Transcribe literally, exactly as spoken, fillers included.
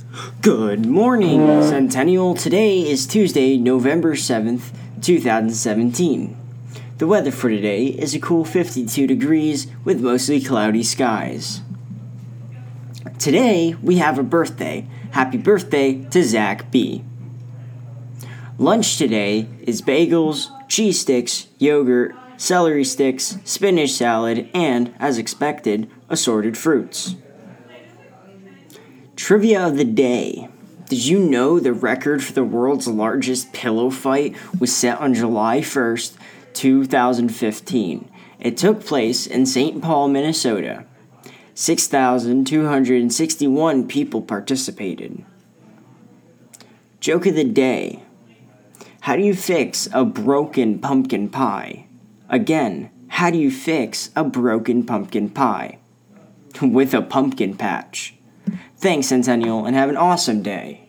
Good morning, Centennial. Today is Tuesday, November seventh, twenty seventeen. The weather for today is a cool fifty-two degrees with mostly cloudy skies. Today, we have a birthday. Happy birthday to Zach B. Lunch today is bagels, cheese sticks, yogurt, celery sticks, spinach salad, and, as expected, assorted fruits. Trivia of the day. Did you know the record for the world's largest pillow fight was set on July first, twenty fifteen? It took place in Saint Paul, Minnesota. six thousand two hundred sixty-one people participated. Joke of the day. How do you fix a broken pumpkin pie? Again, how do you fix a broken pumpkin pie? With a pumpkin patch. Thanks, Centennial, and have an awesome day.